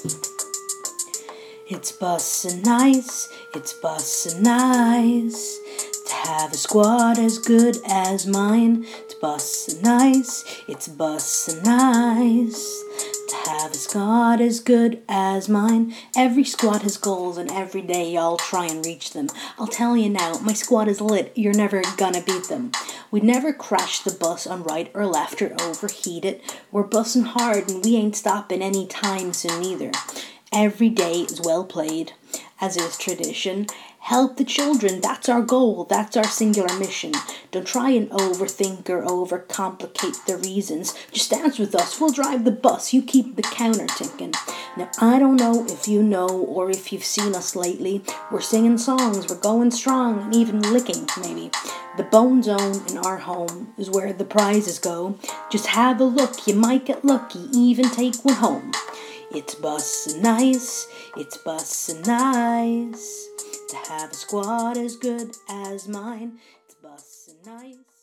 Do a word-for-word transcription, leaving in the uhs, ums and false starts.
It's bussin' nice, it's bussin' nice to have a squad as good as mine. It's bussin' nice, it's bussin' nice to have a squad as good as mine. Every squad has goals and every day I'll try and reach them. I'll tell you now, my squad is lit, you're never gonna beat them. We never crash the bus on right or left or overheat it. We're bussin' hard and we ain't stopping any time soon either. Every day is well played, as is tradition. Help the children, that's our goal, that's our singular mission. Don't try and overthink or overcomplicate the reasons. Just dance with us, we'll drive the bus, you keep the counter ticking. Now I don't know if you know or if you've seen us lately. We're singing songs, we're going strong, and even licking, maybe. The Bone Zone in our home is where the prizes go. Just have a look, you might get lucky, even take one home. It's bussin' nice, it's bussin' nice to have a squad as good as mine. It's bussin' nice.